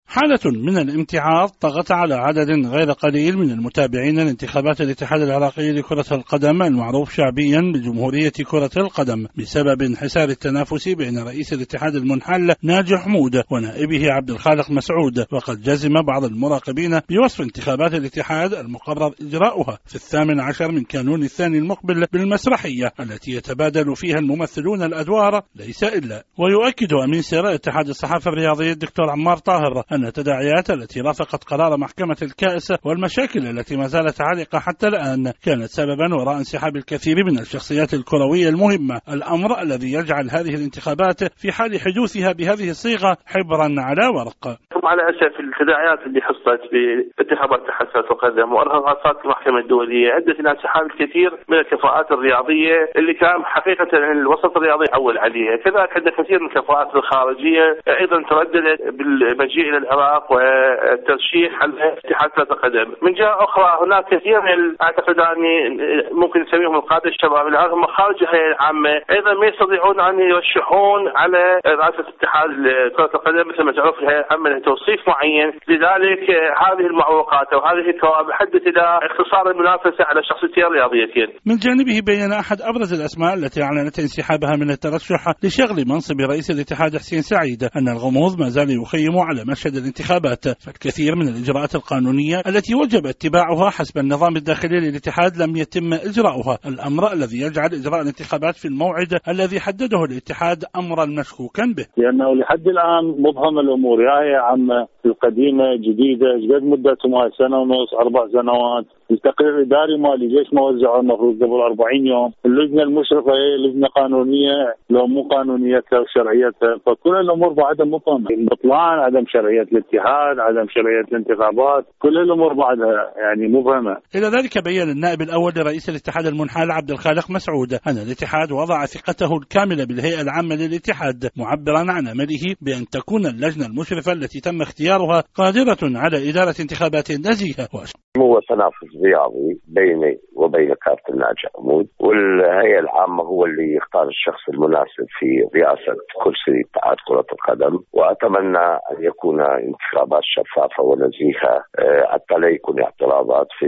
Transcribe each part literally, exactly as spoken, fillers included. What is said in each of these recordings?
حالة من الامتعاض طغت على عدد غير قليل من المتابعين لانتخابات الاتحاد العراقي لكرة القدم المعروف شعبيا بجمهورية كرة القدم بسبب انحسار التنافس بين رئيس الاتحاد المنحل ناجي حمود ونائبه عبد الخالق مسعود. وقد جزم بعض المراقبين بوصف انتخابات الاتحاد المقرر إجراؤها في الثامن عشر من كانون الثاني المقبل بالمسرحية التي يتبادل فيها الممثلون الأدوار ليس إلا. ويؤكد أمين سر اتحاد الصحافة الرياضي الدكتور عمار طاهر أن التداعيات التي رافقت قرار محكمة الكأس والمشاكل التي ما زالت عالقة حتى الآن كانت سببا وراء انسحاب الكثير من الشخصيات الكروية المهمة، الأمر الذي يجعل هذه الانتخابات في حال حدوثها بهذه الصيغة حبرا على ورق. مع الأسف التداعيات اللي حصلت بانتخابات اتحاد القدم وإرهاصات المحكمة الدولية أدت إلى انسحاب الكثير من الكفاءات الرياضية اللي كان حقيقة الوسط الرياضي يعول عليها. كذلك عندنا كثير من الكفاءات الخارجية أيضا ترددت بالمجيء إلى العراق والترشيح على اتحاد كرة القدم. من جهة أخرى هناك كثير من أعتقد أني ممكن نسميهم القادة الشباب هم خارج الهيئة العامة أيضا ما يستطيعون أن يرشحون على رئاسة اتحاد كرة القدم مثل ما تعرف الهيئة العامة توصيف معين. لذلك هذه المعوقات أو هذه الكوابح أدت إلى اختصار المنافسة على شخصيتين رياضيتين. من جانبه بين أحد أبرز الأسماء التي أعلنت انسحابها من الترشح لشغل منصب رئيس الاتحاد حسين سعيد أن الغموض ما زال يخيم على مشهد الانتخابات، فالكثير من الإجراءات القانونية التي وجب اتباعها حسب النظام الداخلي للاتحاد لم يتم إجراؤها، الأمر الذي يجعل إجراء الانتخابات في الموعد الذي حدده الاتحاد أمرا مشكوكا به. لأنه لحد الآن مبهم الأمور، يا هي عامة القديمة جديدة جد مدتها سنة ونص أربع سنوات. التقرير الإداري مالي ليش ما وزعوا المفروض قبل أربعين يوم. اللجنة المشرفة هي لجنة قانونية لو مو قانونيتها وشرعيتها، فكل الأمور بعدها مبهمة. البطلان، عدم شرعية الاتحاد، عدم شرعية الانتخابات، كل الأمور بعدها يعني مبهمة. إلى ذلك بيّن النائب الأول لرئيس الاتحاد المنحل عبد الخالق مسعود أن الاتحاد وضع ثقته الكاملة بالهيئة العامة للاتحاد، معبرا عن أمله بأن تكون اللجنة المشرفة التي تم اختيارها قادرة على إدارة انتخابات نزيهة. هو تنافس رياضي بيني وبين كابتن ناجي حمود، والهيئة العامة هو اللي يختار الشخص المناسب في رئاسة كرسي اتحاد كرة القدم. وأتمنى أن يكون انتخابات شفافة ونزيهة حتى لا يكون اعتراضات في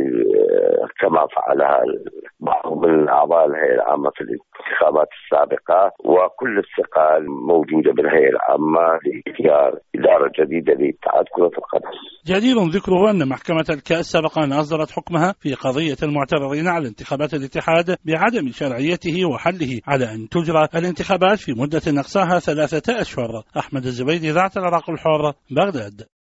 كما فعلها بعض من أعضاء الهيئة العامة في الانتخابات السابقة. وكل الثقة موجودة بالهيئة العامة لاختيار إدارة جديدة لاتحاد كرة القدم. جدير ذكره أن محكمة الكأس سبق أن أصدرت حكمها في قضية المعترضين على انتخابات الاتحاد بعدم شرعيته وحله على أن تجرى الانتخابات في مدة أقصاها ثلاثة أشهر. أحمد الزبيدي، إذاعة العراق الحر، بغداد.